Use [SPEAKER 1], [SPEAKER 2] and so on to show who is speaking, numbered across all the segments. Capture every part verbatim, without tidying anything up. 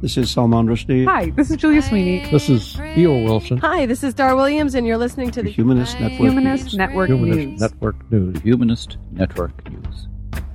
[SPEAKER 1] This is Salman Rushdie.
[SPEAKER 2] Hi, this is Julia Sweeney.
[SPEAKER 3] This is E O Wilson.
[SPEAKER 4] Hi, this is Dar Williams, and you're listening to the,
[SPEAKER 1] the Humanist Network
[SPEAKER 2] Humanist
[SPEAKER 1] News.
[SPEAKER 2] Network
[SPEAKER 3] Humanist
[SPEAKER 2] News.
[SPEAKER 3] Network News.
[SPEAKER 5] Humanist Network News.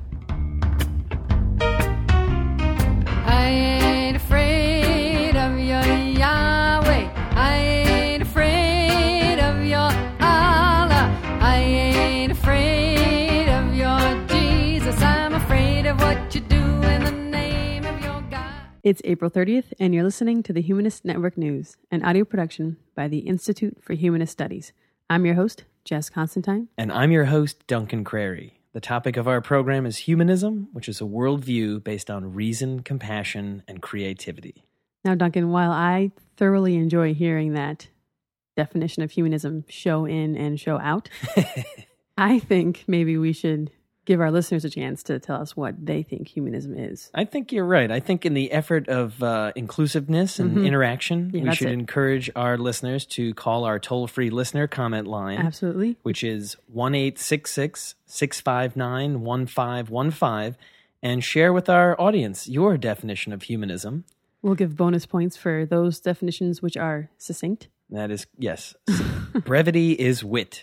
[SPEAKER 6] I ain't afraid of your Yahweh. I ain't afraid of your Allah. I ain't afraid of your Jesus. I'm afraid of what you do in the name of your God.
[SPEAKER 7] It's April thirtieth, and you're listening to the Humanist Network News, an audio production by the Institute for Humanist Studies. I'm your host, Jess Constantine.
[SPEAKER 8] And I'm your host, Duncan Crary. The topic of our program is humanism, which is a worldview based on reason, compassion, and creativity.
[SPEAKER 7] Now, Duncan, while I thoroughly enjoy hearing that definition of humanism show in and show out, I think maybe we should give our listeners a chance to tell us what they think humanism is.
[SPEAKER 8] I think you're right. I think in the effort of uh, inclusiveness and
[SPEAKER 7] Mhm.
[SPEAKER 8] interaction,
[SPEAKER 7] Yeah,
[SPEAKER 8] we
[SPEAKER 7] that's
[SPEAKER 8] should
[SPEAKER 7] it.
[SPEAKER 8] encourage our listeners to call our toll-free listener comment line,
[SPEAKER 7] Absolutely.
[SPEAKER 8] which is one eight six six, six five nine, one five one five, and share with our audience your definition of humanism.
[SPEAKER 7] We'll give bonus points for those definitions which are succinct.
[SPEAKER 8] That is, yes, brevity is wit.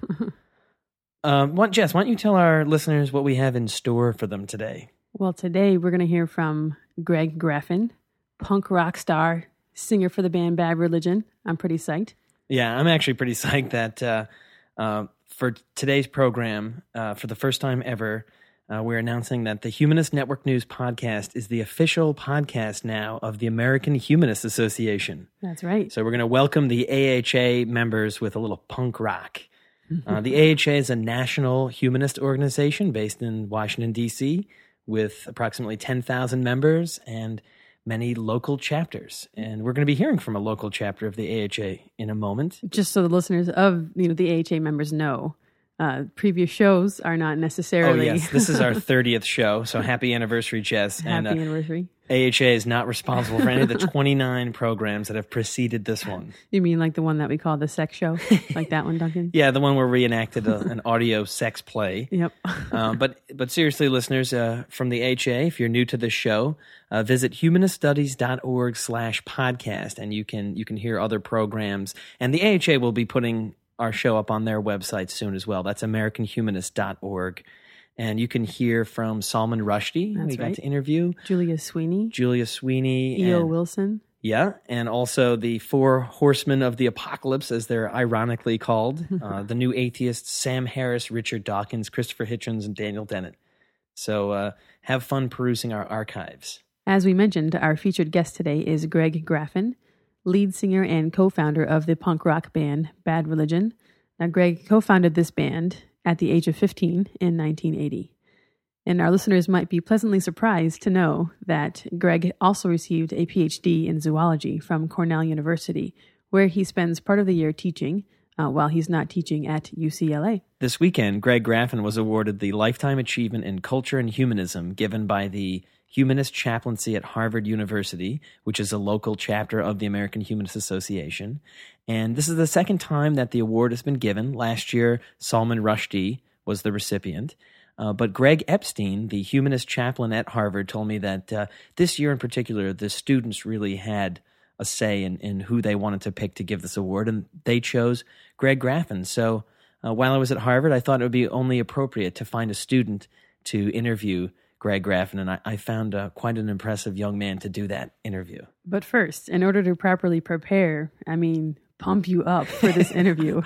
[SPEAKER 8] Um, what, Jess, why don't you tell our listeners what we have in store for them today?
[SPEAKER 7] Well, today we're going to hear from Greg Graffin, punk rock star, singer for the band Bad Religion. I'm pretty psyched.
[SPEAKER 8] Yeah, I'm actually pretty psyched that uh, uh, for today's program, uh, for the first time ever, uh, we're announcing that the Humanist Network News podcast is the official podcast now of the American Humanist Association.
[SPEAKER 7] That's right.
[SPEAKER 8] So we're going to welcome the A H A members with a little punk rock. Uh, the A H A is a national humanist organization based in Washington, D C, with approximately ten thousand members and many local chapters. And we're going to be hearing from a local chapter of the A H A in a moment.
[SPEAKER 7] Just so the listeners of you know the A H A members know, uh, previous shows are not necessarily.
[SPEAKER 8] Oh, yes. This is our thirtieth show, so happy anniversary, Jess.
[SPEAKER 7] Happy
[SPEAKER 8] and, uh,
[SPEAKER 7] anniversary.
[SPEAKER 8] A H A is not responsible for any of the twenty-nine programs that have preceded this one.
[SPEAKER 7] You mean like the one that we call the sex show? Like that one, Duncan?
[SPEAKER 8] Yeah, the one where we reenacted a, an audio sex play.
[SPEAKER 7] Yep.
[SPEAKER 8] uh, but but seriously, listeners, uh, from the A H A, if you're new to this show, uh, visit humaniststudies.org slash podcast, and you can you can hear other programs. And the A H A will be putting our show up on their website soon as well. That's american humanist dot org. And you can hear from Salman Rushdie, who we got
[SPEAKER 7] right.
[SPEAKER 8] to interview.
[SPEAKER 7] Julia Sweeney.
[SPEAKER 8] Julia Sweeney.
[SPEAKER 7] E O
[SPEAKER 8] and-
[SPEAKER 7] Wilson.
[SPEAKER 8] Yeah, and also the four horsemen of the apocalypse, as they're ironically called. uh, the New Atheists, Sam Harris, Richard Dawkins, Christopher Hitchens, and Daniel Dennett. So uh, have fun perusing our archives.
[SPEAKER 7] As we mentioned, our featured guest today is Greg Graffin, lead singer and co-founder of the punk rock band Bad Religion. Now, Greg co-founded this band at the age of fifteen in nineteen eighty. And our listeners might be pleasantly surprised to know that Greg also received a P H D in zoology from Cornell University, where he spends part of the year teaching uh, while he's not teaching at U C L A.
[SPEAKER 8] This weekend, Greg Graffin was awarded the Lifetime Achievement in Culture and Humanism given by the Humanist Chaplaincy at Harvard University, which is a local chapter of the American Humanist Association. And this is the second time that the award has been given. Last year, Salman Rushdie was the recipient. Uh, but Greg Epstein, the humanist chaplain at Harvard, told me that uh, this year in particular, the students really had a say in, in who they wanted to pick to give this award, and they chose Greg Graffin. So uh, while I was at Harvard, I thought it would be only appropriate to find a student to interview Greg Graffin, and I, I found uh, quite an impressive young man to do that interview.
[SPEAKER 7] But first, in order to properly prepare, I mean, pump you up for this interview,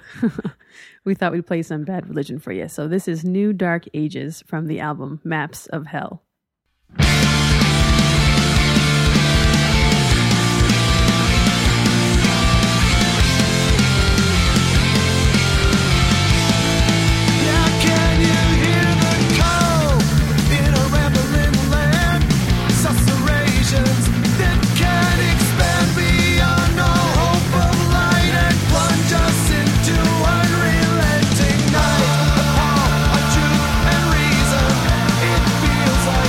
[SPEAKER 7] we thought we'd play some Bad Religion for you. So this is New Dark Ages from the album Maps of Hell.
[SPEAKER 9] Feels like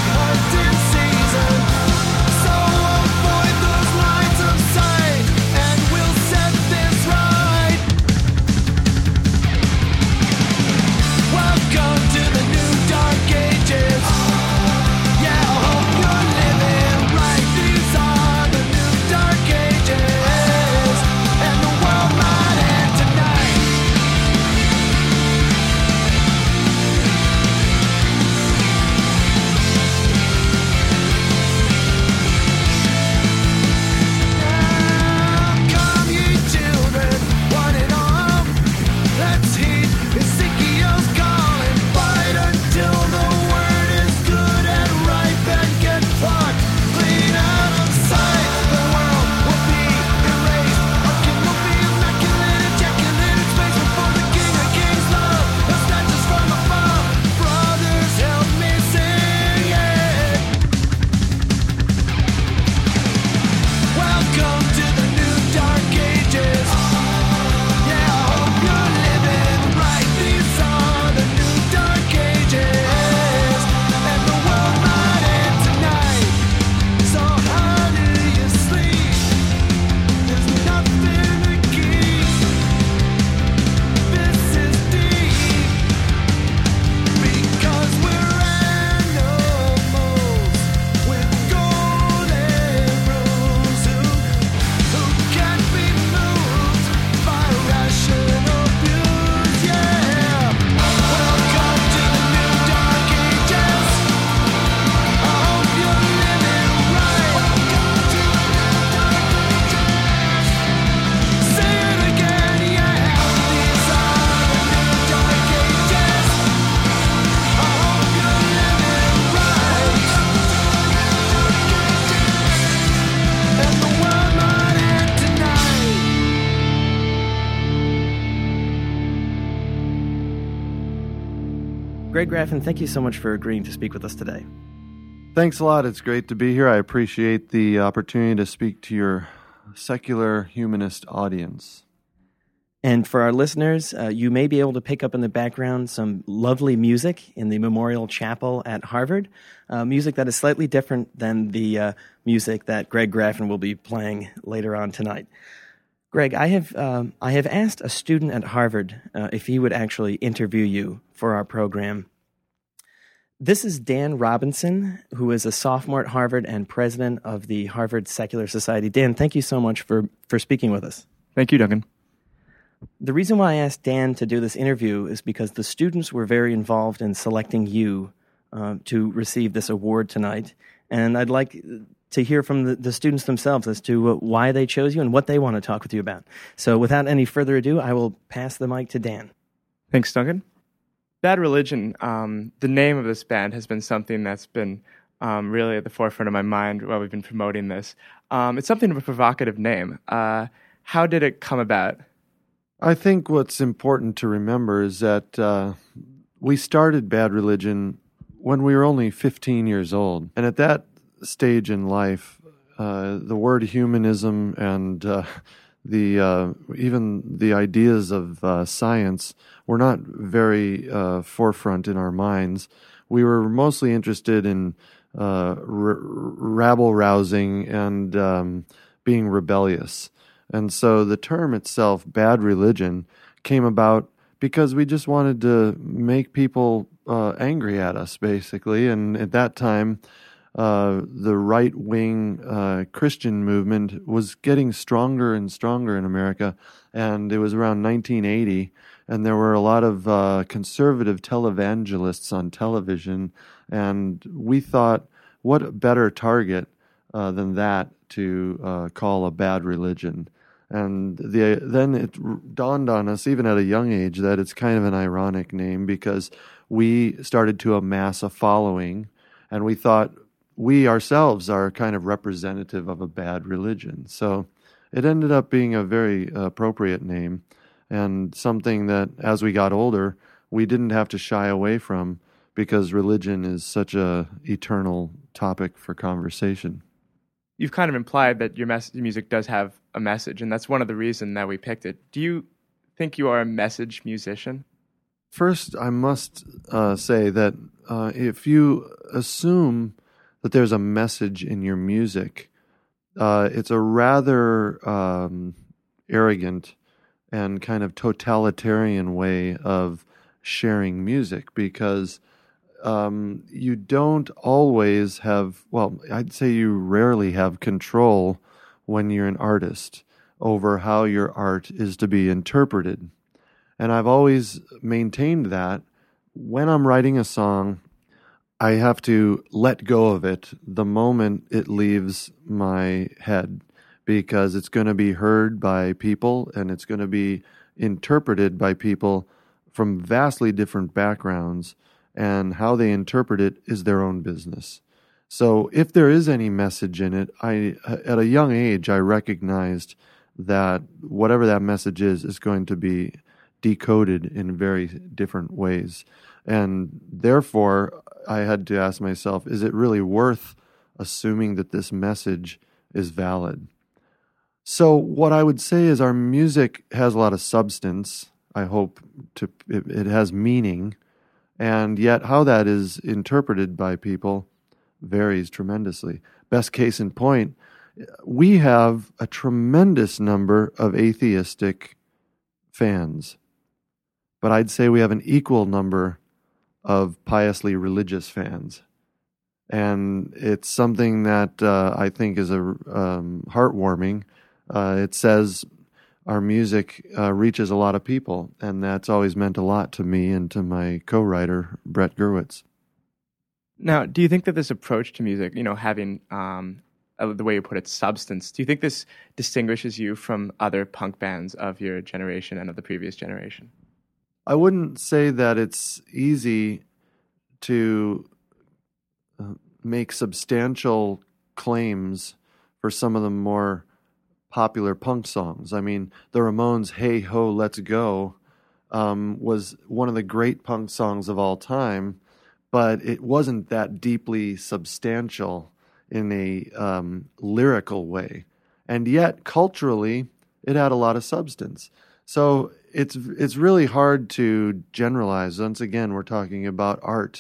[SPEAKER 8] Greg Graffin, thank you so much for agreeing to speak with us today.
[SPEAKER 1] Thanks a lot. It's great to be here. I appreciate the opportunity to speak to your secular humanist audience.
[SPEAKER 8] And for our listeners, uh, you may be able to pick up in the background some lovely music in the Memorial Chapel at Harvard, uh, music that is slightly different than the uh, music that Greg Graffin will be playing later on tonight. Greg, I have um, I have asked a student at Harvard uh, if he would actually interview you for our program. This is Dan Robinson, who is a sophomore at Harvard and president of the Harvard Secular Society. Dan, thank you so much for, for speaking with us.
[SPEAKER 2] Thank you, Duncan.
[SPEAKER 8] The reason why I asked Dan to do this interview is because the students were very involved in selecting you uh, to receive this award tonight. And I'd like to hear from the, the students themselves as to uh, why they chose you and what they want to talk with you about. So without any further ado, I will pass the mic to Dan.
[SPEAKER 2] Thanks, Duncan. Bad Religion, um, the name of this band has been something that's been um, really at the forefront of my mind while we've been promoting this. Um, it's something of a provocative name. Uh, how did it come about?
[SPEAKER 1] I think what's important to remember is that uh, we started Bad Religion when we were only fifteen years old. And at that stage in life, uh, the word humanism and uh, the uh, even the ideas of uh, science were not very uh, forefront in our minds. We were mostly interested in uh, r- rabble-rousing and um, being rebellious. And so the term itself, Bad Religion, came about because we just wanted to make people uh, angry at us, basically. And at that time, uh, the right-wing uh, Christian movement was getting stronger and stronger in America. And it was around nineteen eighty, and there were a lot of uh, conservative televangelists on television. And we thought, what better target uh, than that to uh, call a bad religion? And the, then it dawned on us, even at a young age, that it's kind of an ironic name because we started to amass a following, and we thought we ourselves are kind of representative of a bad religion. So it ended up being a very appropriate name and something that, as we got older, we didn't have to shy away from because religion is such a eternal topic for conversation.
[SPEAKER 2] You've kind of implied that your mes- music does have a message, and that's one of the reasons that we picked it. Do you think you are a message musician?
[SPEAKER 1] First, I must uh, say that uh, if you assume that there's a message in your music, uh, it's a rather um, arrogant and kind of totalitarian way of sharing music because Um, you don't always have, well, I'd say you rarely have control when you're an artist over how your art is to be interpreted. And I've always maintained that when I'm writing a song, I have to let go of it the moment it leaves my head because it's going to be heard by people and it's going to be interpreted by people from vastly different backgrounds. And how they interpret it is their own business. So if there is any message in it, I at a young age, I recognized that whatever that message is, is going to be decoded in very different ways. And therefore, I had to ask myself, is it really worth assuming that this message is valid? So what I would say is our music has a lot of substance. I hope to it, it has meaning. And yet how that is interpreted by people varies tremendously. Best case in point, we have a tremendous number of atheistic fans, but I'd say we have an equal number of piously religious fans. And it's something that uh, I think is a um, heartwarming. Uh, it says our music uh, reaches a lot of people, and that's always meant a lot to me and to my co-writer, Brett Gurwitz.
[SPEAKER 2] Now, do you think that this approach to music, you know, having um, uh, the way you put it, substance, do you think this distinguishes you from other punk bands of your generation and of the previous generation?
[SPEAKER 1] I wouldn't say that it's easy to uh, make substantial claims for some of the more popular punk songs. I mean, the Ramones' Hey Ho, Let's Go um, was one of the great punk songs of all time, but it wasn't that deeply substantial in a um, lyrical way. And yet, culturally, it had a lot of substance. So it's it's really hard to generalize. Once again, we're talking about art.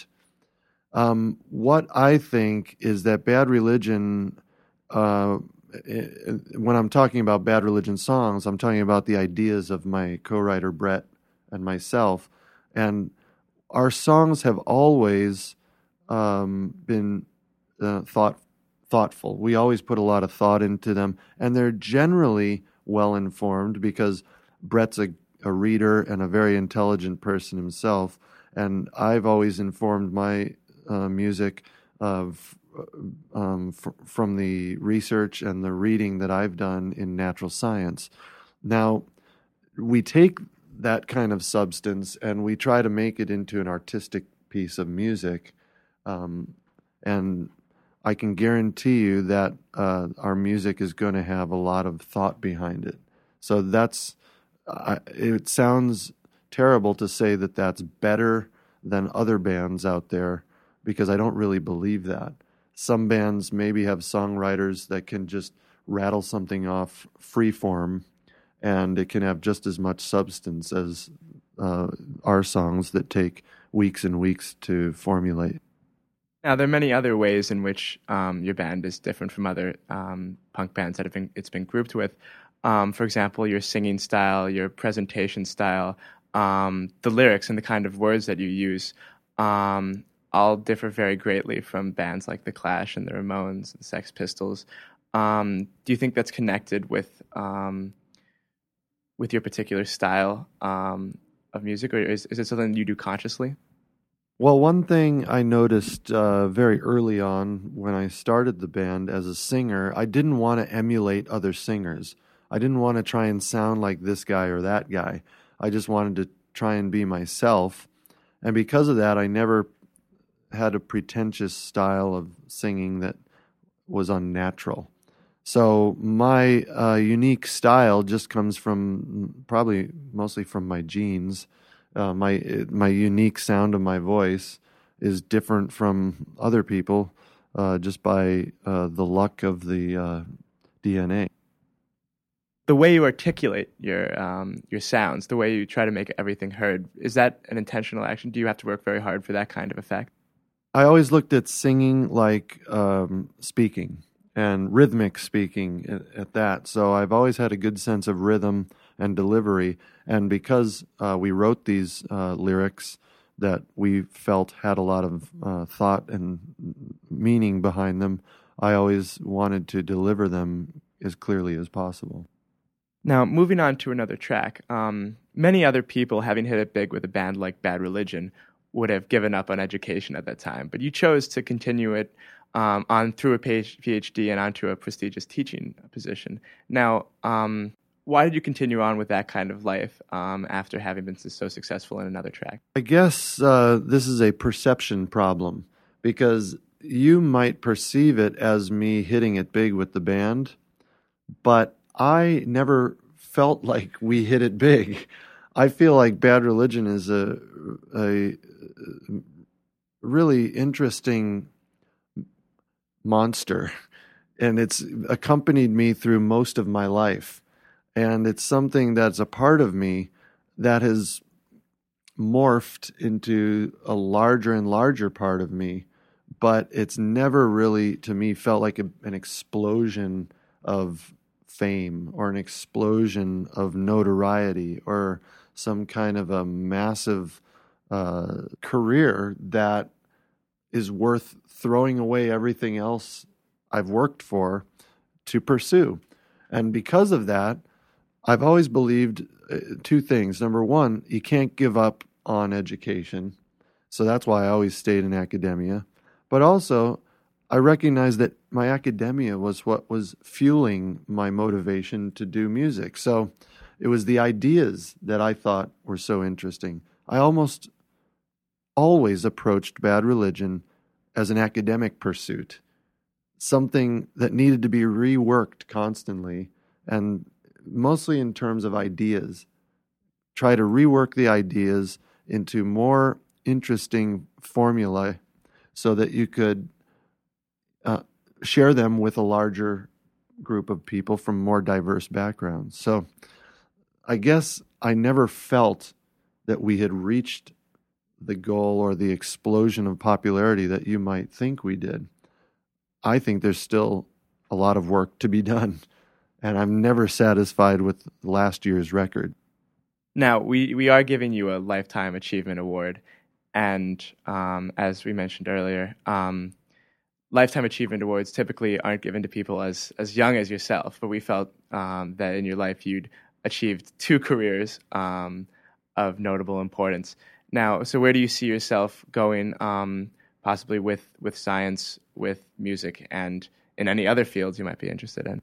[SPEAKER 1] Um, what I think is that Bad Religion, uh, when I'm talking about Bad Religion songs, I'm talking about the ideas of my co-writer Brett and myself. And our songs have always um, been uh, thought thoughtful. We always put a lot of thought into them, and they're generally well-informed because Brett's a, a reader and a very intelligent person himself, and I've always informed my uh, music of um, f- from the research and the reading that I've done in natural science. Now, we take that kind of substance and we try to make it into an artistic piece of music, um, and I can guarantee you that uh, our music is going to have a lot of thought behind it. So that's, uh, it sounds terrible to say that that's better than other bands out there, because I don't really believe that. Some bands maybe have songwriters that can just rattle something off freeform, and it can have just as much substance as uh, our songs that take weeks and weeks to formulate.
[SPEAKER 2] Now, there are many other ways in which um, your band is different from other um, punk bands that have been, it's been grouped with. Um, for example, your singing style, your presentation style, um, the lyrics and the kind of words that you use um, all differ very greatly from bands like The Clash and the Ramones and Sex Pistols. Um, do you think that's connected with um, with your particular style um, of music, or is, is it something you do consciously?
[SPEAKER 1] Well, one thing I noticed uh, very early on when I started the band as a singer, I didn't want to emulate other singers. I didn't want to try and sound like this guy or that guy. I just wanted to try and be myself. And because of that, I never had a pretentious style of singing that was unnatural. So my uh, unique style just comes from, probably mostly from my genes. Uh, my my unique sound of my voice is different from other people uh, just by uh, the luck of the uh, D N A.
[SPEAKER 2] The way you articulate your um, your sounds, the way you try to make everything heard, is that an intentional action? Do you have to work very hard for that kind of effect?
[SPEAKER 1] I always looked at singing like um, speaking, and rhythmic speaking at, at that. So I've always had a good sense of rhythm and delivery. And because uh, we wrote these uh, lyrics that we felt had a lot of uh, thought and meaning behind them, I always wanted to deliver them as clearly as possible.
[SPEAKER 2] Now, moving on to another track, um, many other people, having hit it big with a band like Bad Religion, would have given up on education at that time. But you chose to continue it um, on through a PhD and onto a prestigious teaching position. Now, um, why did you continue on with that kind of life um, after having been so successful in another track?
[SPEAKER 1] I guess uh, this is a perception problem, because you might perceive it as me hitting it big with the band, but I never felt like we hit it big. I feel like Bad Religion is a, a really interesting monster, and it's accompanied me through most of my life. And it's something that's a part of me that has morphed into a larger and larger part of me, but it's never really, to me, felt like a, an explosion of fame or an explosion of notoriety or some kind of a massive uh, career that is worth throwing away everything else I've worked for to pursue. And because of that, I've always believed two things. Number one, you can't give up on education. So that's why I always stayed in academia. But also, I recognized that my academia was what was fueling my motivation to do music. So it was the ideas that I thought were so interesting. I almost always approached Bad Religion as an academic pursuit, something that needed to be reworked constantly, and mostly in terms of ideas, try to rework the ideas into more interesting formulae so that you could uh, share them with a larger group of people from more diverse backgrounds. So I guess I never felt that we had reached the goal or the explosion of popularity that you might think we did. I think there's still a lot of work to be done, and I'm never satisfied with last year's record.
[SPEAKER 2] Now, we, we are giving you a Lifetime Achievement Award, and um, as we mentioned earlier, um, Lifetime Achievement Awards typically aren't given to people as, as young as yourself, but we felt um, that in your life you'd achieved two careers um, of notable importance. Now, so where do you see yourself going, um, possibly with, with science, with music, and in any other fields you might be interested in?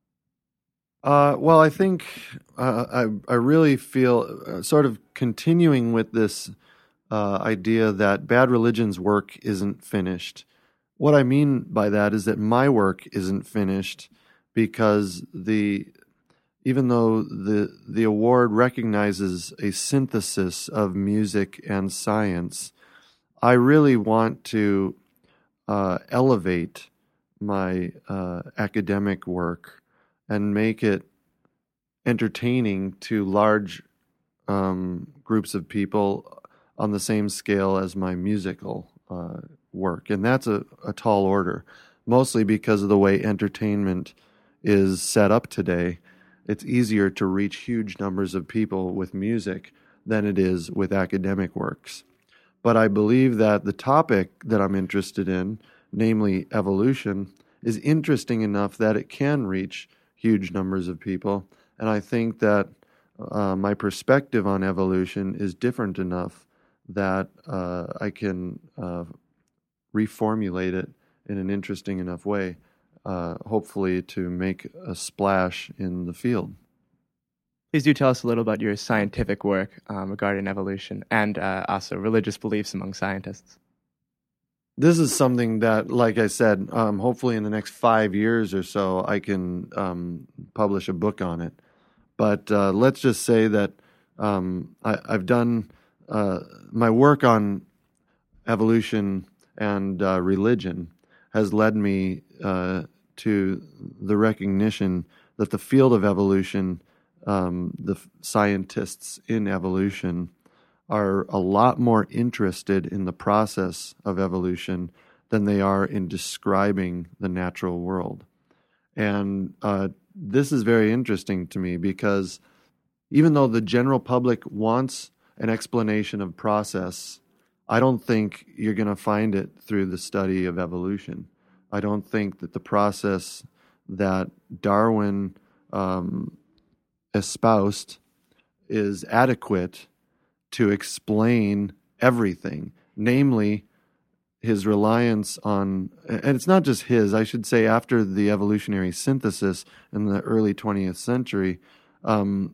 [SPEAKER 1] Uh, well, I think uh, I I really feel uh, sort of continuing with this uh, idea that Bad Religion's work isn't finished. What I mean by that is that my work isn't finished because the even though the the award recognizes a synthesis of music and science, I really want to uh, elevate my uh, academic work and make it entertaining to large um, groups of people on the same scale as my musical uh, work. And that's a, a tall order, mostly because of the way entertainment is set up today. It's easier to reach huge numbers of people with music than it is with academic works. But I believe that the topic that I'm interested in, namely evolution, is interesting enough that it can reach huge numbers of people. And I think that uh, my perspective on evolution is different enough that uh, I can uh, reformulate it in an interesting enough way, uh, hopefully to make a splash in the field.
[SPEAKER 2] Please do tell us a little about your scientific work um, regarding evolution and uh, also religious beliefs among scientists.
[SPEAKER 1] This is something that, like I said, um, hopefully in the next five years or so, I can um, publish a book on it. But uh, let's just say that um, I, I've done uh, my work on evolution and uh, religion has led me uh, to the recognition that the field of evolution, um, the f- scientists in evolution, are a lot more interested in the process of evolution than they are in describing the natural world. And uh, this is very interesting to me because even though the general public wants an explanation of process, I don't think you're going to find it through the study of evolution. I don't think that the process that Darwin um, espoused is adequate to explain everything, namely his reliance on, and it's not just his, I should say after the evolutionary synthesis in the early twentieth century, um,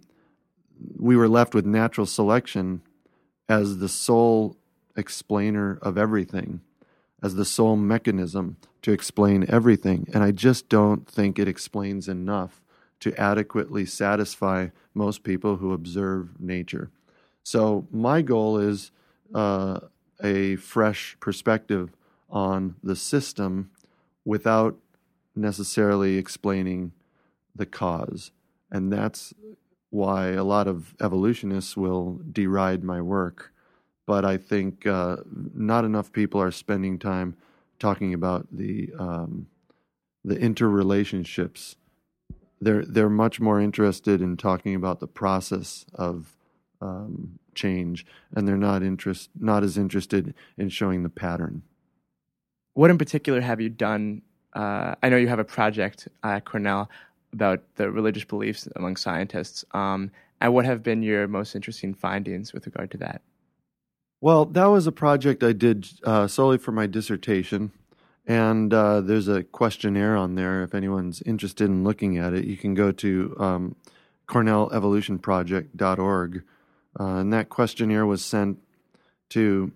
[SPEAKER 1] we were left with natural selection as the sole explainer of everything, as the sole mechanism to explain everything. And I just don't think it explains enough to adequately satisfy most people who observe nature. So my goal is uh, a fresh perspective on the system without necessarily explaining the cause. And that's why a lot of evolutionists will deride my work. But I think uh, not enough people are spending time talking about the um, the interrelationships. They're they're much more interested in talking about the process of um, change, and they're not interest not as interested in showing the pattern.
[SPEAKER 2] What in particular have you done? Uh, I know you have a project at Cornell about the religious beliefs among scientists. Um, and what have been your most interesting findings with regard to that?
[SPEAKER 1] Well, that was a project I did uh, solely for my dissertation, and uh, there's a questionnaire on there. If anyone's interested in looking at it, you can go to um, cornell evolution project dot org, uh, and that questionnaire was sent to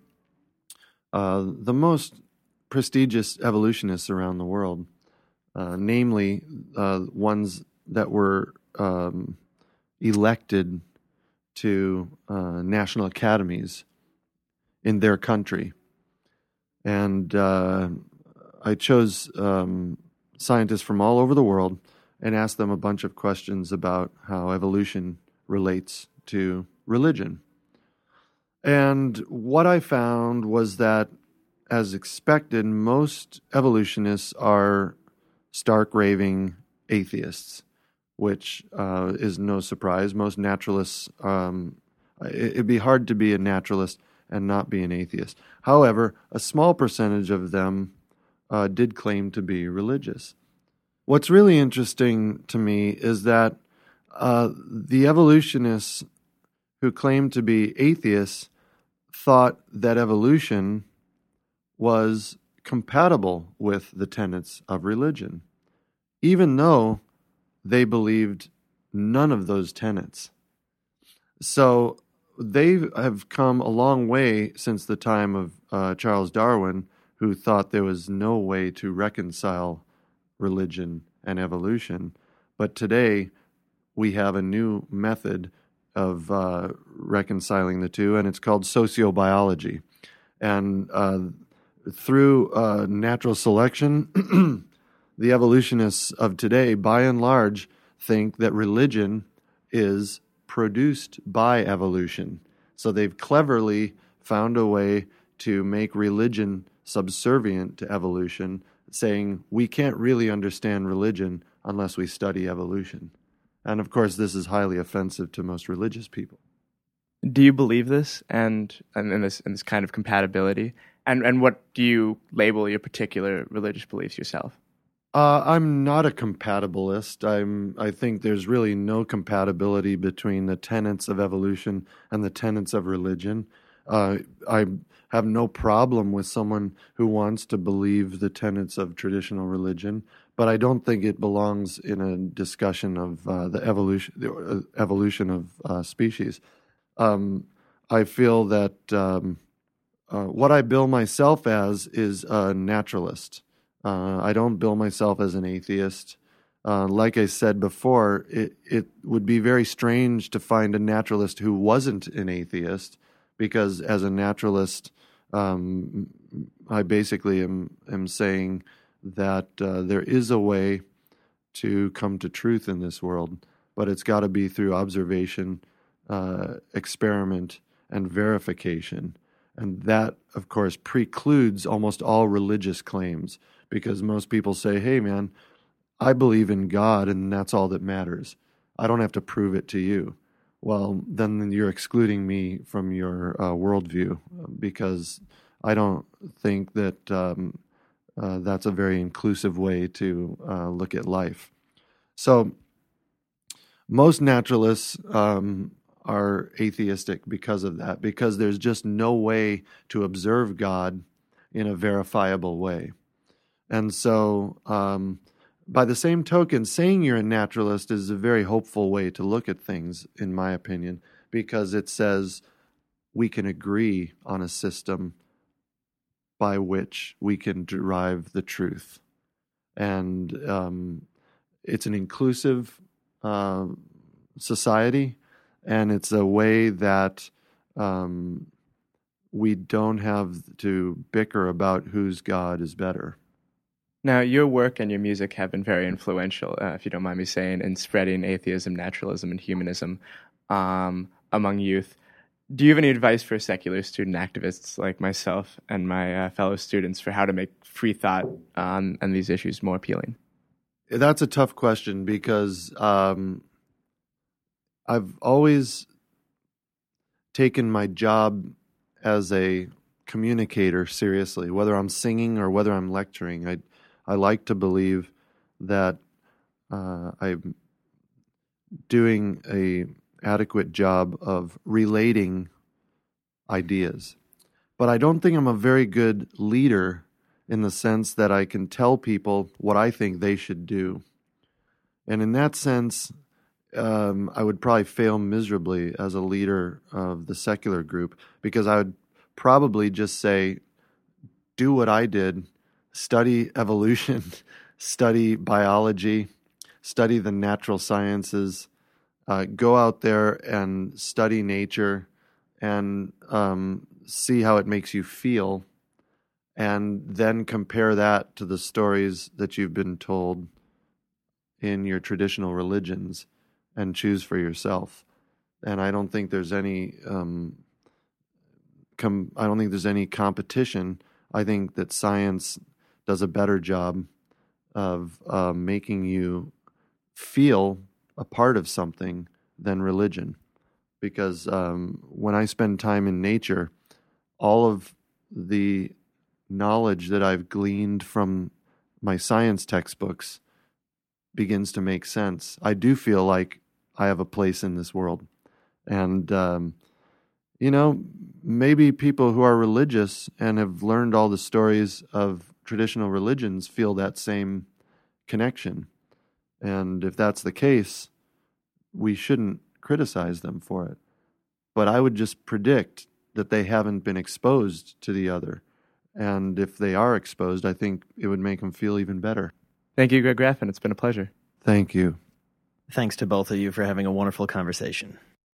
[SPEAKER 1] uh, the most prestigious evolutionists around the world, uh, namely uh, ones that were um, elected to uh, national academies in their country. And uh, I chose um, scientists from all over the world and asked them a bunch of questions about how evolution relates to religion. And what I found was that, as expected, most evolutionists are stark raving atheists, which uh, is no surprise. Most naturalists, um, it, it'd be hard to be a naturalist and not be an atheist. However, a small percentage of them uh, did claim to be religious. What's really interesting to me is that uh, the evolutionists who claimed to be atheists thought that evolution was compatible with the tenets of religion, even though they believed none of those tenets. So they have come a long way since the time of uh, Charles Darwin, who thought there was no way to reconcile religion and evolution. But today, we have a new method of uh, reconciling the two, and it's called sociobiology. And uh, through uh, natural selection, the evolutionists of today, by and large, think that religion is produced by evolution. So they've cleverly found a way to make religion subservient to evolution, saying we can't really understand religion unless we study evolution. And of course, this is highly offensive to most religious people.
[SPEAKER 2] Do you believe this and and in this in this kind of compatibility? And and what do you label your particular religious beliefs yourself?
[SPEAKER 1] Uh, I'm not a compatibilist. I'm. I think there's really no compatibility between the tenets of evolution and the tenets of religion. Uh, I have no problem with someone who wants to believe the tenets of traditional religion, but I don't think it belongs in a discussion of uh, the evolution, the uh, evolution of uh, species. Um, I feel that um, uh, what I bill myself as is a naturalist. Uh, I don't bill myself as an atheist. Uh, like I said before, it, it would be very strange to find a naturalist who wasn't an atheist, because as a naturalist, um, I basically am, am saying that uh, there is a way to come to truth in this world, but it's got to be through observation, uh, experiment, and verification. And that, of course, precludes almost all religious claims, because most people say, hey, man, I believe in God, and that's all that matters. I don't have to prove it to you. Well, then you're excluding me from your uh, worldview, because I don't think that um, uh, that's a very inclusive way to uh, look at life. So most naturalists um, are atheistic because of that, because there's just no way to observe God in a verifiable way. And so um, by the same token, saying you're a naturalist is a very hopeful way to look at things, in my opinion, because it says we can agree on a system by which we can derive the truth. And um, it's an inclusive uh, society, and it's a way that um, we don't have to bicker about whose God is better.
[SPEAKER 2] Now, your work and your music have been very influential, uh, if you don't mind me saying, in spreading atheism, naturalism, and humanism um, among youth. Do you have any advice for secular student activists like myself and my uh, fellow students for how to make free thought on, on these issues more appealing?
[SPEAKER 1] That's a tough question, because um, I've always taken my job as a communicator seriously, whether I'm singing or whether I'm lecturing. I I like to believe that uh, I'm doing a adequate job of relating ideas. But I don't think I'm a very good leader in the sense that I can tell people what I think they should do. And in that sense, um, I would probably fail miserably as a leader of the secular group, because I would probably just say, do what I did. Study evolution, study biology, study the natural sciences, Uh, go out there and study nature and um, see how it makes you feel, and then compare that to the stories that you've been told in your traditional religions and choose for yourself. And I don't think there's any um, com- I don't think there's any competition. I think that science does a better job of uh, making you feel a part of something than religion. Because um, when I spend time in nature, all of the knowledge that I've gleaned from my science textbooks begins to make sense. I do feel like I have a place in this world. And, um, you know, maybe people who are religious and have learned all the stories of traditional religions feel that same connection. And if that's the case, we shouldn't criticize them for it. But I would just predict that they haven't been exposed to the other. And if they are exposed, I think it would make them feel even better.
[SPEAKER 2] Thank you, Greg Graffin. It's been a pleasure.
[SPEAKER 1] Thank you.
[SPEAKER 8] Thanks to both of you for having a wonderful conversation.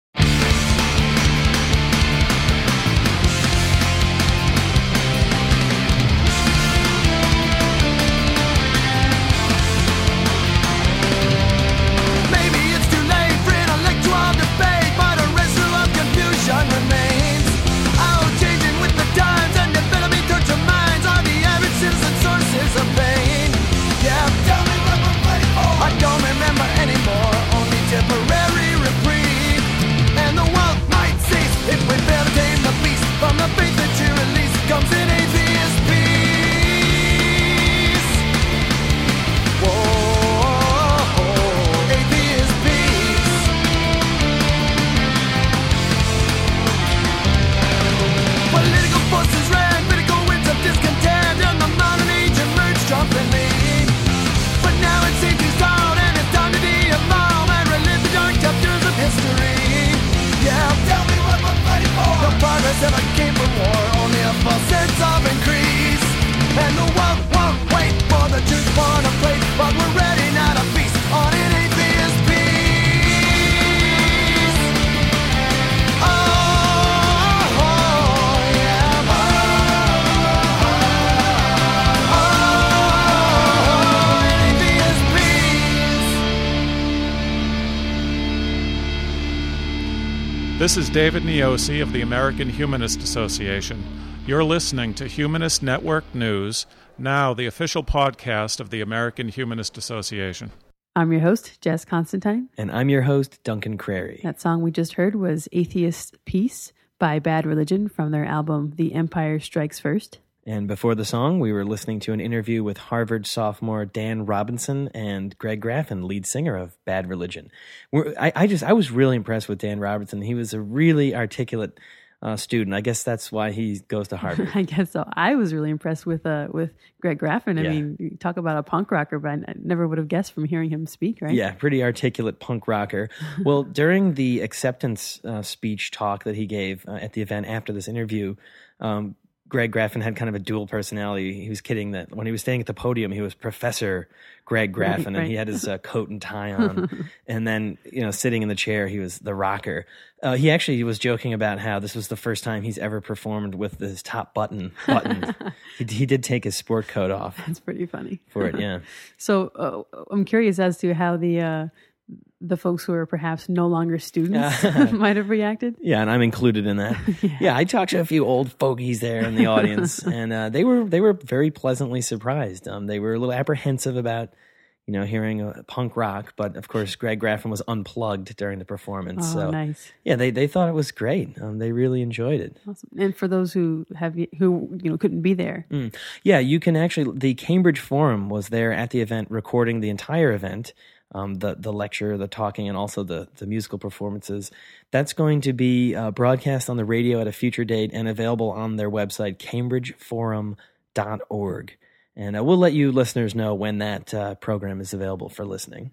[SPEAKER 3] This is David Niosi of the American Humanist Association. You're listening to Humanist Network News, now the official podcast of the American Humanist Association.
[SPEAKER 7] I'm your host, Jess Constantine.
[SPEAKER 8] And I'm your host, Duncan Crary.
[SPEAKER 7] That song we just heard was Atheist Peace by Bad Religion from their album The Empire Strikes First.
[SPEAKER 8] And before the song, we were listening to an interview with Harvard sophomore Dan Robinson and Greg Graffin, lead singer of Bad Religion. We're, I, I just I was really impressed with Dan Robinson. He was a really articulate uh, student. I guess that's why he goes to Harvard.
[SPEAKER 7] I guess so. I was really impressed with uh, with Greg Graffin. I
[SPEAKER 8] Yeah.
[SPEAKER 7] mean, you talk about a punk rocker, but I never would have guessed from hearing him speak, right?
[SPEAKER 8] Yeah, pretty articulate punk rocker. Well, during the acceptance uh, speech talk that he gave uh, at the event after this interview, um, Greg Graffin had kind of a dual personality. He was kidding that when he was standing at the podium, he was Professor Greg Graffin,
[SPEAKER 7] Right,
[SPEAKER 8] and he
[SPEAKER 7] right.
[SPEAKER 8] had his uh, coat and tie on. And then, you know, sitting in the chair, he was the rocker. Uh, he actually was joking about how this was the first time he's ever performed with his top button buttoned. he, he did take his sport coat off
[SPEAKER 7] That's pretty funny.
[SPEAKER 8] for it, yeah.
[SPEAKER 7] So uh, I'm curious as to how the uh, the folks who are perhaps no longer students might have reacted.
[SPEAKER 8] Yeah, and I'm included in that. yeah. yeah, I talked to a few old fogies there in the audience, and uh, they were they were very pleasantly surprised. Um, they were a little apprehensive about, you know, hearing a punk rock, but of course, Greg Graffin was unplugged during the performance.
[SPEAKER 7] Oh,
[SPEAKER 8] so
[SPEAKER 7] nice.
[SPEAKER 8] yeah, they they thought it was great. Um, they really enjoyed it.
[SPEAKER 7] Awesome. And for those who have who you know couldn't be there,
[SPEAKER 8] Mm. Yeah, you can actually. The Cambridge Forum was there at the event, recording the entire event. Um, the the lecture, the talking, and also the the musical performances. That's going to be uh, broadcast on the radio at a future date and available on their website, cambridge forum dot org. And uh, we'll let you listeners know when that uh, program is available for listening.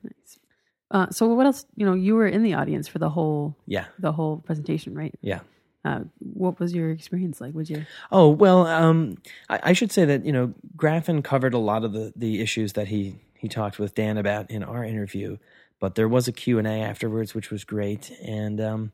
[SPEAKER 7] uh, so what else? You know, you were in the audience for the whole
[SPEAKER 8] Yeah,
[SPEAKER 7] the whole presentation, right?
[SPEAKER 8] yeah.
[SPEAKER 7] Uh, what was your experience like? Would you?
[SPEAKER 8] Oh, well, um, I, I should say that, you know, Graffin covered a lot of the, the issues that he, he talked with Dan about in our interview. but there was a Q and A afterwards, which was great. And um,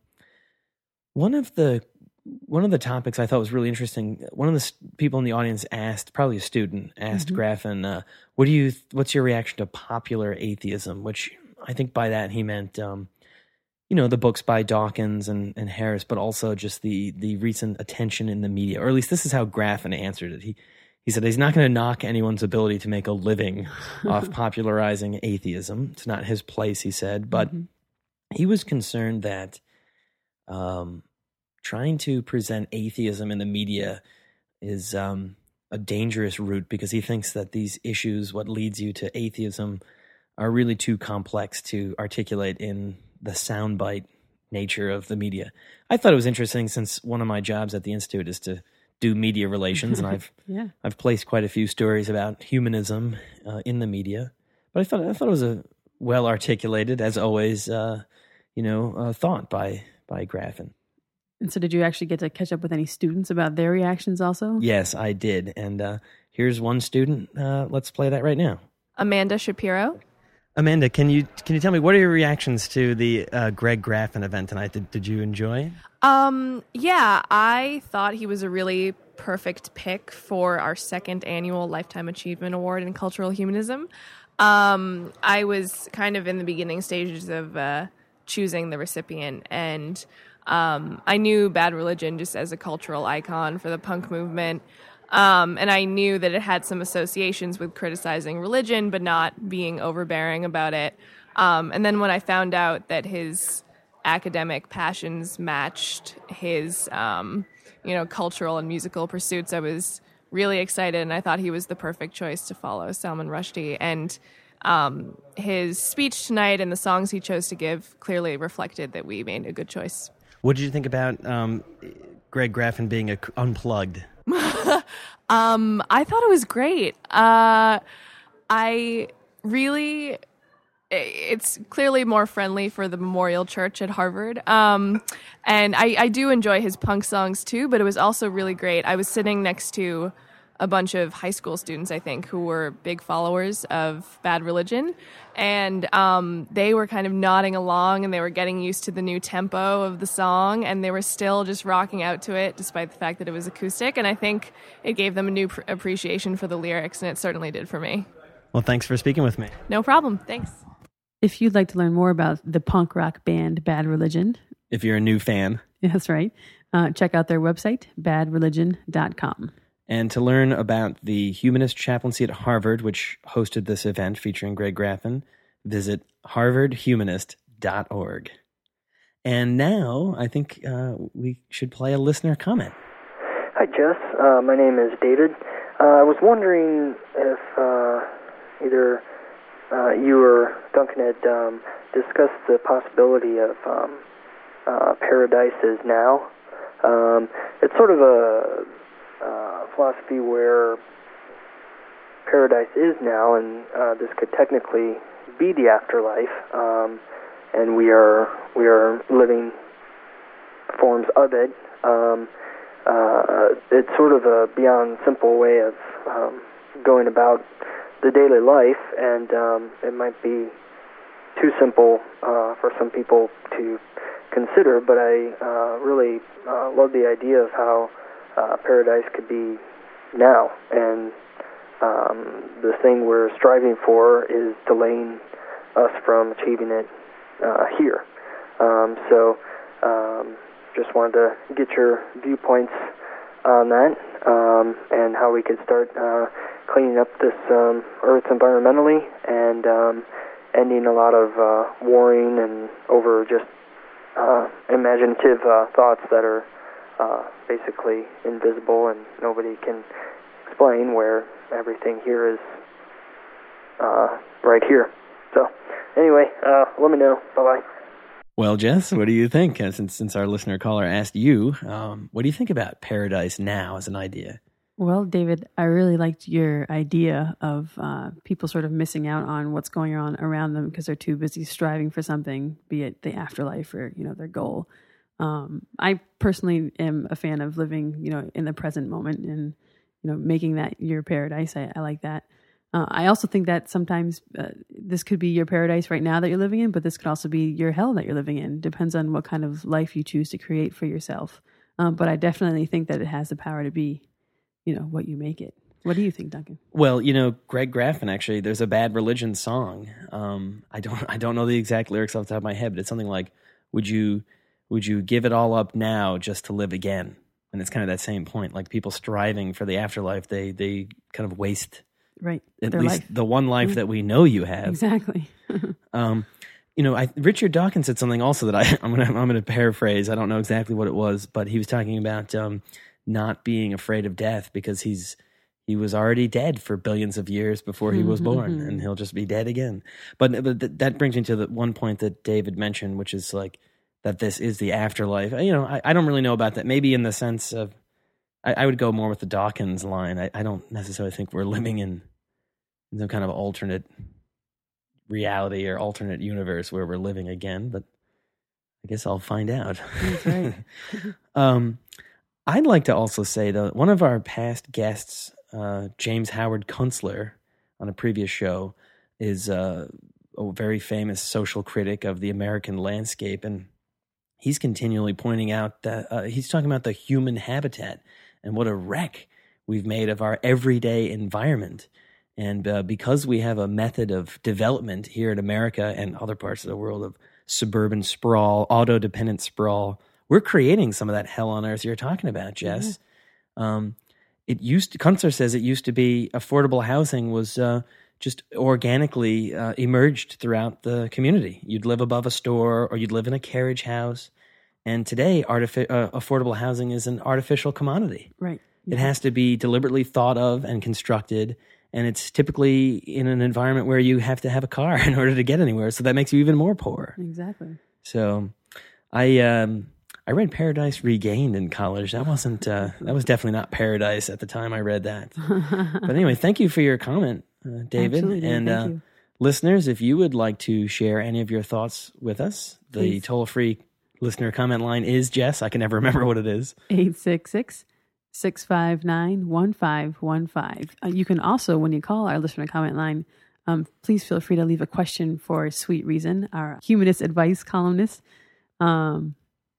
[SPEAKER 8] one of the one of the topics I thought was really interesting. One of the people in the audience asked, probably a student, asked mm-hmm. Graffin, uh, "What do you? What's your reaction to popular atheism?" Which I think by that he meant, um, you know, the books by Dawkins and, and Harris, but also just the the recent attention in the media, or at least this is how Graffin answered it. He he said he's not going to knock anyone's ability to make a living off popularizing atheism. It's not his place, he said, but mm-hmm. he was concerned that um, trying to present atheism in the media is um, a dangerous route because he thinks that these issues, what leads you to atheism, are really too complex to articulate in the soundbite nature of the media. I thought it was interesting since one of my jobs at the Institute is to do media relations, and I've yeah. I've placed quite a few stories about humanism uh, in the media. But I thought I thought it was a well articulated, as always, uh, you know, uh, thought by by Graffin.
[SPEAKER 7] And so, did you actually get to catch up with any students about their reactions also?
[SPEAKER 8] Yes, I did. And uh, here's one student. Uh, let's play that right now.
[SPEAKER 4] Amanda Shapiro.
[SPEAKER 8] Amanda, can you can you tell me what are your reactions to the uh, Greg Graffin event tonight? Did, did you enjoy it?
[SPEAKER 4] Um, yeah, I thought he was a really perfect pick for our second annual Lifetime Achievement Award in Cultural Humanism. Um, I was kind of in the beginning stages of uh, choosing the recipient, and um, I knew Bad Religion just as a cultural icon for the punk movement. Um, and I knew that it had some associations with criticizing religion, but not being overbearing about it. Um, and then when I found out that his academic passions matched his, um, you know, cultural and musical pursuits, I was really excited, and I thought he was the perfect choice to follow Salman Rushdie. And um, his speech tonight and the songs he chose to give clearly reflected that we made a good choice.
[SPEAKER 8] What did you think about um, Greg Graffin being a, unplugged?
[SPEAKER 4] um, I thought it was great. Uh, I really, it's clearly more friendly for the Memorial Church at Harvard. Um, and I, I do enjoy his punk songs too, but it was also really great. I was sitting next to a bunch of high school students, I think, who were big followers of Bad Religion. And um, they were kind of nodding along, and they were getting used to the new tempo of the song, and they were still just rocking out to it, despite the fact that it was acoustic. And I think it gave them a new pr- appreciation for the lyrics, and it certainly did for me.
[SPEAKER 8] Well, thanks for speaking with me.
[SPEAKER 4] No problem. Thanks.
[SPEAKER 7] If you'd like to learn more about the punk rock band Bad Religion.
[SPEAKER 8] If you're a new fan.
[SPEAKER 7] That's right. Uh, check out their website, bad religion dot com.
[SPEAKER 8] And to learn about the Humanist Chaplaincy at Harvard, which hosted this event featuring Greg Graffin, visit harvard humanist dot org. And now I think uh, we should play a listener comment.
[SPEAKER 9] Hi, Jess. Uh, my name is David. Uh, I was wondering if uh, either uh, you or Duncan had um, discussed the possibility of um, uh, Paradise Is Now. Um, it's sort of a Uh, philosophy where paradise is now, and uh, this could technically be the afterlife, um, and we are we are living forms of it. Um, uh, it's sort of a beyond simple way of um, going about the daily life, and um, it might be too simple uh, for some people to consider. But I uh, really uh, love the idea of how Uh, paradise could be now, and um, the thing we're striving for is delaying us from achieving it uh, here. Um, so um, just wanted to get your viewpoints on that, um, and how we could start uh, cleaning up this um, earth environmentally, and um, ending a lot of uh, warring and over just uh, imaginative uh, thoughts that are Uh, basically invisible and nobody can explain, where everything here is uh, right here. So anyway, uh, let me know. Bye-bye.
[SPEAKER 8] Well, Jess, what do you think? Uh, since since our listener caller asked you, um, what do you think about Paradise Now as an idea?
[SPEAKER 7] Well, David, I really liked your idea of uh, people sort of missing out on what's going on around them because they're too busy striving for something, be it the afterlife or, you know, their goal. Um, I personally am a fan of living, you know, in the present moment and, you know, making that your paradise. I, I like that. Uh, I also think that sometimes uh, this could be your paradise right now that you're living in, but this could also be your hell that you're living in. Depends on what kind of life you choose to create for yourself. Um, but I definitely think that it has the power to be, you know, what you make it. What do you think, Duncan?
[SPEAKER 8] Well, you know, Greg Graffin, actually, there's a Bad Religion song. Um, I don't I don't know the exact lyrics off the top of my head, but it's something like, would you would you give it all up now just to live again? And it's kind of that same point, like people striving for the afterlife, they they kind of waste
[SPEAKER 7] right
[SPEAKER 8] at
[SPEAKER 7] their
[SPEAKER 8] least
[SPEAKER 7] life.
[SPEAKER 8] the one life that we know you have.
[SPEAKER 7] Exactly.
[SPEAKER 8] um, you know, I, Richard Dawkins said something also that I, I'm gonna I'm gonna paraphrase. I don't know exactly what it was, but he was talking about um, not being afraid of death because he's he was already dead for billions of years before he was born, and he'll just be dead again. But, but th- that brings me to the one point that David mentioned, which is like that this is the afterlife. You know, I, I don't really know about that. Maybe in the sense of, I, I would go more with the Dawkins line. I, I don't necessarily think we're living in some kind of alternate reality or alternate universe where we're living again, but I guess I'll find out.
[SPEAKER 7] That's right.
[SPEAKER 8] um, I'd like to also say, though, one of our past guests, uh, James Howard Kunstler, on a previous show, is uh, a very famous social critic of the American landscape, and he's continually pointing out that uh, he's talking about the human habitat and what a wreck we've made of our everyday environment. And uh, because we have a method of development here in America and other parts of the world of suburban sprawl, auto-dependent sprawl, we're creating some of that hell on earth you're talking about, Jess. Mm-hmm. Um, it used to, Kunstler says it used to be affordable housing was uh, just organically uh, emerged throughout the community. You'd live above a store or you'd live in a carriage house. And today, artifi- uh, affordable housing is an artificial commodity.
[SPEAKER 7] Right.
[SPEAKER 8] It yeah. has to be deliberately thought of and constructed. And it's typically in an environment where you have to have a car in order to get anywhere. So that makes you even more poor.
[SPEAKER 7] Exactly.
[SPEAKER 8] So I um, I read Paradise Regained in college. That wasn't, uh, that was definitely not paradise at the time I read that. But anyway, thank you for your comment, uh, David.
[SPEAKER 7] Absolutely.
[SPEAKER 8] And
[SPEAKER 7] thank
[SPEAKER 8] uh,
[SPEAKER 7] you.
[SPEAKER 8] Listeners, if you would like to share any of your thoughts with us, the
[SPEAKER 7] Please.
[SPEAKER 8] toll-free listener comment line is, Jess, I can never remember what it is.
[SPEAKER 7] eight six six, six five nine, one five one five. Uh, you can also, when you call our listener comment line, um, please feel free to leave a question for Sweet Reason, our humanist advice columnist. Um,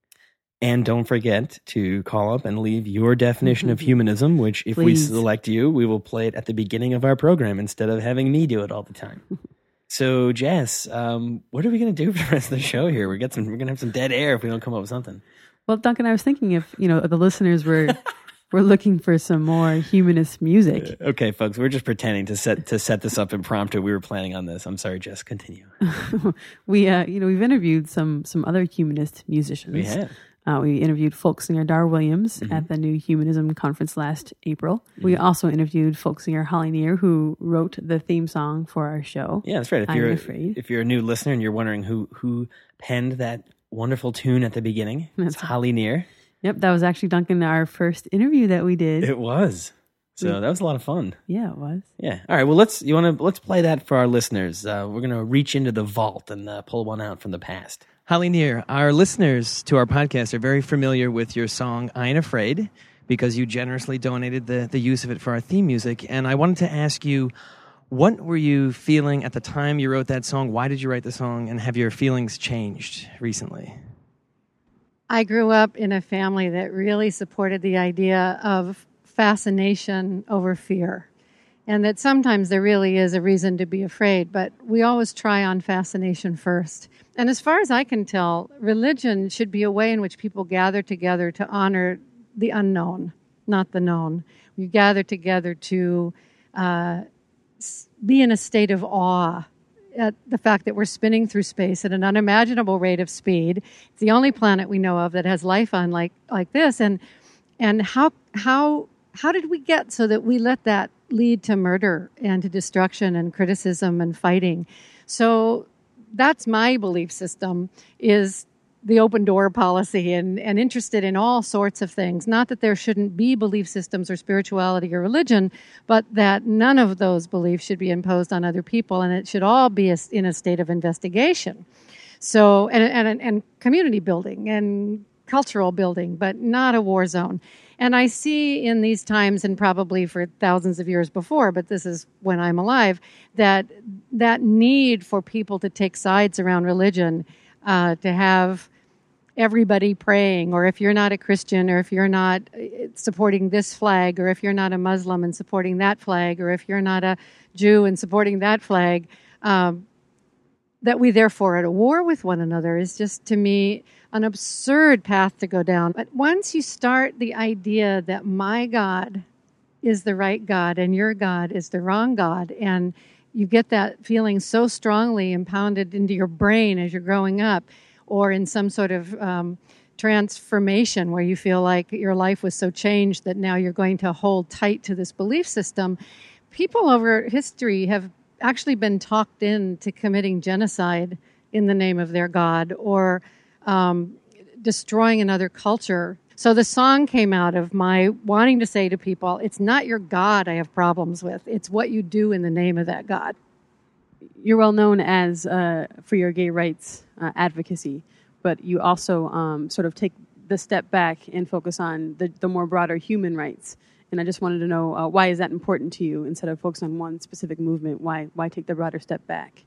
[SPEAKER 8] and don't forget to call up and leave your definition of humanism, which if
[SPEAKER 7] Please.
[SPEAKER 8] we select you, we will play it at the beginning of our program instead of having me do it all the time. So, Jess, um, what are we going to do for the rest of the show here? We got some. We're going to have some dead air if we don't come up with something.
[SPEAKER 7] well, Duncan, I was thinking if, you know, the listeners were... We're looking for some more humanist music.
[SPEAKER 8] Okay, folks, we're just pretending to set to set this up impromptu. We were planning on this. I'm sorry, Jess. Continue.
[SPEAKER 7] we, uh, you know, we've interviewed some some other humanist musicians.
[SPEAKER 8] We have.
[SPEAKER 7] Uh, we interviewed folk singer Dar Williams
[SPEAKER 8] Mm-hmm.
[SPEAKER 7] at the New Humanism Conference last April. Mm-hmm. We also interviewed folk singer Holly Near, who wrote the theme song for our show.
[SPEAKER 8] Yeah, that's right. If
[SPEAKER 7] I'm
[SPEAKER 8] you're
[SPEAKER 7] Afraid.
[SPEAKER 8] if you're a new listener and you're wondering who who penned that wonderful tune at the beginning,
[SPEAKER 7] That's
[SPEAKER 8] it's Holly Near.
[SPEAKER 7] Yep, that was actually, Duncan, our first interview that we did.
[SPEAKER 8] It was. So that was a lot of fun.
[SPEAKER 7] Yeah, it was.
[SPEAKER 8] Yeah. All right. Well, let's you want to let's play that for our listeners. Uh, we're gonna reach into the vault and uh, pull one out from the past.
[SPEAKER 10] Holly Near, our listeners to our podcast are very familiar with your song "I Ain't Afraid" because you generously donated the the use of it for our theme music. And I wanted to ask you, what were you feeling at the time you wrote that song? Why did you write the song? And have your feelings changed recently?
[SPEAKER 11] I grew up in a family that really supported the idea of fascination over fear, and that sometimes there really is a reason to be afraid, but we always try on fascination first. And as far as I can tell, religion should be a way in which people gather together to honor the unknown, not the known. We gather together to uh, be in a state of awe at the fact that we're spinning through space at an unimaginable rate of speed. It's the only planet we know of that has life on like like this. And and how how how did we get so that we let that lead to murder and to destruction and criticism and fighting? So that's my belief system, is the open door policy, and, and interested in all sorts of things. Not that there shouldn't be belief systems or spirituality or religion, but that none of those beliefs should be imposed on other people, and it should all be a, in a state of investigation. So, and, and, and community building and cultural building, but not a war zone. And I see in these times, and probably for thousands of years before, but this is when I'm alive, that that need for people to take sides around religion, uh, to have everybody praying, or if you're not a Christian, or if you're not supporting this flag, or if you're not a Muslim and supporting that flag, or if you're not a Jew and supporting that flag, um, that we therefore are at a war with one another is just, to me, an absurd path to go down. But once you start the idea that my God is the right God and your God is the wrong God, and you get that feeling so strongly impounded into your brain as you're growing up, or in some sort of um, transformation where you feel like your life was so changed that now you're going to hold tight to this belief system, people over history have actually been talked into committing genocide in the name of their God, or um, destroying another culture. So the song came out of my wanting to say to people, it's not your God I have problems with, it's what you do in the name of that God.
[SPEAKER 7] You're well known as uh, for your gay rights uh, advocacy, but you also um, sort of take the step back and focus on the, the more broader human rights. And I just wanted to know, uh, why is that important to you instead of focusing on one specific movement? Why why take the broader step back?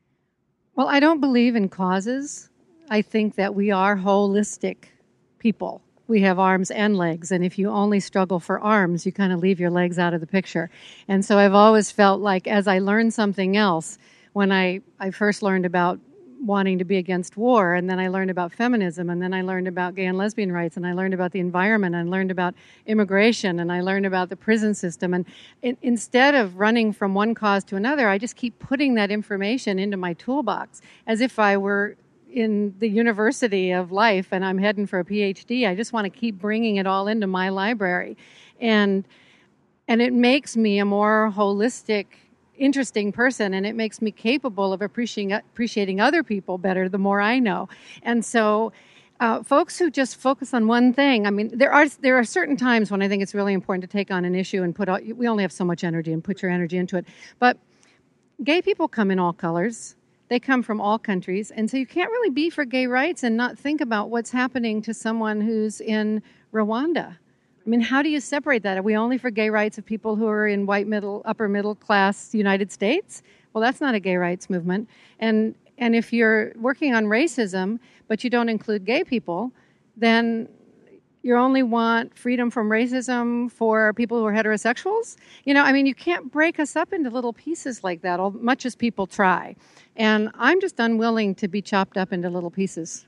[SPEAKER 11] Well, I don't believe in causes. I think that we are holistic people. We have arms and legs, and if you only struggle for arms, you kind of leave your legs out of the picture. And so I've always felt like as I learned something else, when I, I first learned about wanting to be against war, and then I learned about feminism, and then I learned about gay and lesbian rights, and I learned about the environment, and I learned about immigration, and I learned about the prison system. And in, instead of running from one cause to another, I just keep putting that information into my toolbox as if I were in the university of life and I'm heading for a P H D. I just want to keep bringing it all into my library. And and it makes me a more holistic, interesting person, and it makes me capable of appreciating appreciating other people better the more I know. And so uh, folks who just focus on one thing, I mean, there are there are certain times when I think it's really important to take on an issue and put all, we only have so much energy, and put your energy into it. But gay people come in all colors. They come from all countries, and so you can't really be for gay rights and not think about what's happening to someone who's in Rwanda. I mean, how do you separate that? Are we only for gay rights of people who are in white, middle, upper middle class United States? Well, that's not a gay rights movement. And and if you're working on racism, but you don't include gay people, then you only want freedom from racism for people who are heterosexuals? You know, I mean, you can't break us up into little pieces like that, as much as people try. And I'm just unwilling to be chopped up into little pieces.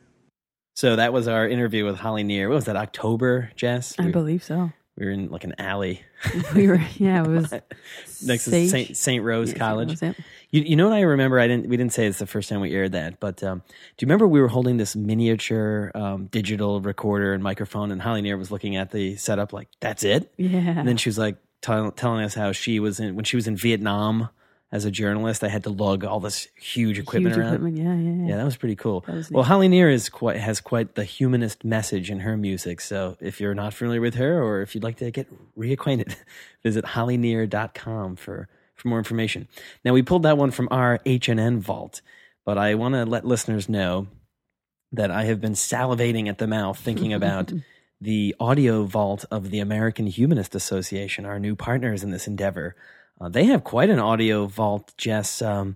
[SPEAKER 8] So that was our interview with Holly Near. What was that, October, Jess?
[SPEAKER 7] I
[SPEAKER 8] we,
[SPEAKER 7] believe so.
[SPEAKER 8] We were in like an alley.
[SPEAKER 7] we were, yeah, it was
[SPEAKER 8] next
[SPEAKER 7] Sage.
[SPEAKER 8] to Saint Saint Rose
[SPEAKER 7] yeah,
[SPEAKER 8] College.
[SPEAKER 7] Saint Rose,
[SPEAKER 8] you, you know what I remember? I didn't. We didn't say it's the first time we aired that, but um, do you remember we were holding this miniature um, digital recorder and microphone, and Holly Near was looking at the setup like, "That's it."
[SPEAKER 7] Yeah.
[SPEAKER 8] And then she was like t- telling us how she was in when she was in Vietnam. As a journalist, I had to lug all this huge equipment
[SPEAKER 7] huge
[SPEAKER 8] around.
[SPEAKER 7] Equipment, yeah, yeah, yeah.
[SPEAKER 8] Yeah, that was pretty cool.
[SPEAKER 7] Was
[SPEAKER 8] well, Holly Near is quite has quite the humanist message in her music. So if you're not familiar with her, or if you'd like to get reacquainted, visit holly near dot com for, for more information. Now, we pulled that one from our H and N vault, but I want to let listeners know that I have been salivating at the mouth thinking about the audio vault of the American Humanist Association, our new partners in this endeavor. Uh, they have quite an audio vault, Jess. Um,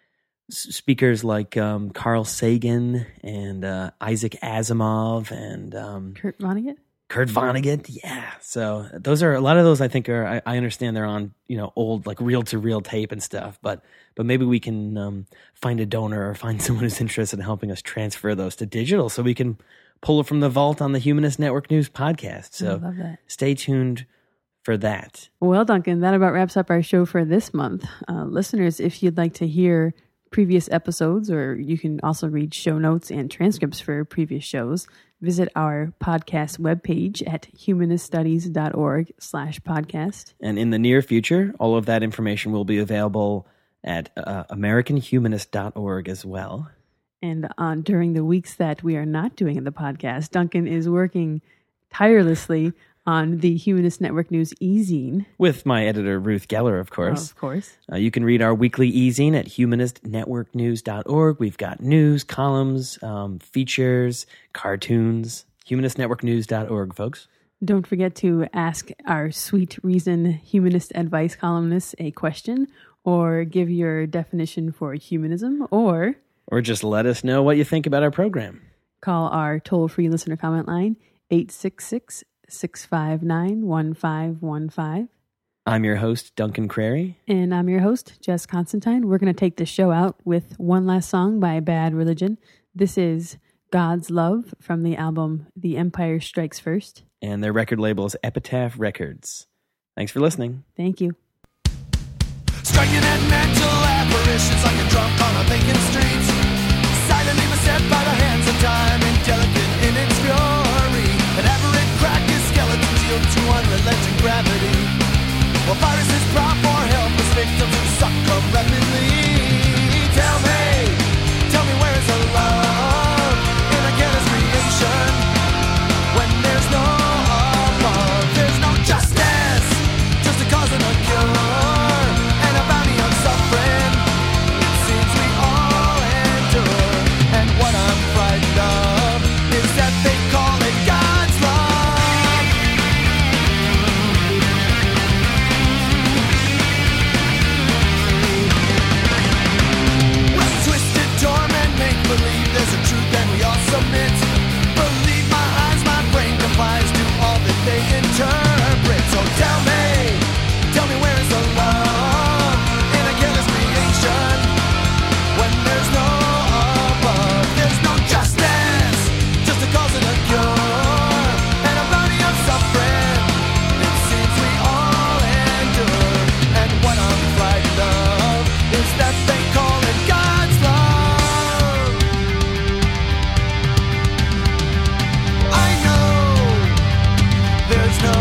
[SPEAKER 8] s- speakers like um, Carl Sagan and uh, Isaac Asimov and um,
[SPEAKER 7] Kurt Vonnegut.
[SPEAKER 8] Kurt Vonnegut, yeah. So those are a lot of those. I think are. I, I understand they're on you know old like reel to reel tape and stuff. But but maybe we can um, find a donor or find someone who's interested in helping us transfer those to digital, so we can pull it from the vault on the Humanist Network News podcast. So
[SPEAKER 7] I love that.
[SPEAKER 8] Stay tuned for that.
[SPEAKER 7] Well, Duncan, that about wraps up our show for this month. Uh, listeners, if you'd like to hear previous episodes, or you can also read show notes and transcripts for previous shows, visit our podcast webpage at humaniststudies.org slash podcast.
[SPEAKER 8] And in the near future, all of that information will be available at uh, american humanist dot org as well.
[SPEAKER 7] And on during the weeks that we are not doing the podcast, Duncan is working tirelessly on the Humanist Network News e-zine.
[SPEAKER 8] With my editor, Ruth Geller, of course.
[SPEAKER 7] Oh, of course.
[SPEAKER 8] Uh, you can read our weekly e-zine at humanist network news dot org. We've got news, columns, um, features, cartoons. humanist network news dot org, folks.
[SPEAKER 7] Don't forget to ask our Sweet Reason Humanist Advice columnist a question, or give your definition for humanism, or...
[SPEAKER 8] Or just let us know what you think about our program.
[SPEAKER 7] Call our toll-free listener comment line, eight six six, six five nine, one five one five.
[SPEAKER 8] I'm your host, Duncan Crary.
[SPEAKER 7] And I'm your host, Jess Constantine. We're going to take the show out with one last song by Bad Religion. This is God's Love from the album The Empire Strikes First.
[SPEAKER 8] And their record label is Epitaph Records. Thanks for listening.
[SPEAKER 7] Thank you.
[SPEAKER 12] Striking at mental apparitions like a drunk on a vacant street, silently beset by the hands of time, indelicate in its fury. An aberrant crack is skeletons yield to unrelenting gravity, while viruses prop for helpless victims who succumb rapidly. Tell me, tell me where is the love in a careless creation when there's no above, there's no justice, just a cause and a cure, and a bounty of suffering. It seems we all endure, and what I'm frightened of is that they call it God's love. Well, twisted torment, make believe there's a truth and we all submit. Believe my eyes, my brain complies to all that they interpret. So tell me, tell me where is the love in a careless creation when there's no above, there's no justice, just a cause and a cure, and a bounty of suffering. It seems we all endure, and what I'm frightened of is that they call it God's love. I know there's no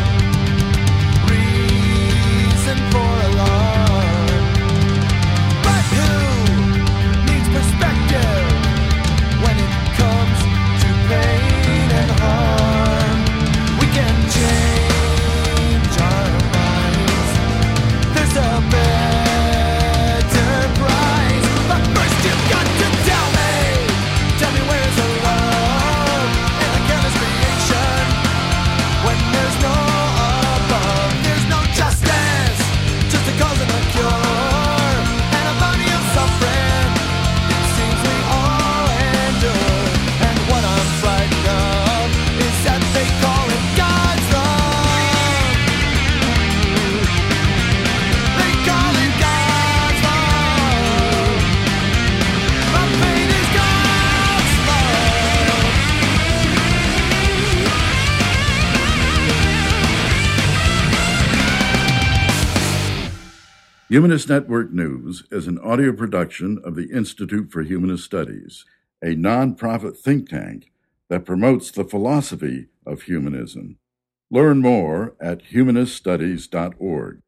[SPEAKER 12] reason for alarm, but who needs perspective when it comes to pain and harm? We can change our minds, there's a better price, but first you've got to tell me, tell me where's the love in a careless creation when there's no above, there's no justice, just a cause and a cure, and a bounty of suffering. It seems we all endure, and what I'm frightened of is that they call it God's love. They call it God's love. My pain is God's love.
[SPEAKER 13] Humanist Network News is an audio production of the Institute for Humanist Studies, a nonprofit think tank that promotes the philosophy of humanism. Learn more at humanist studies dot org.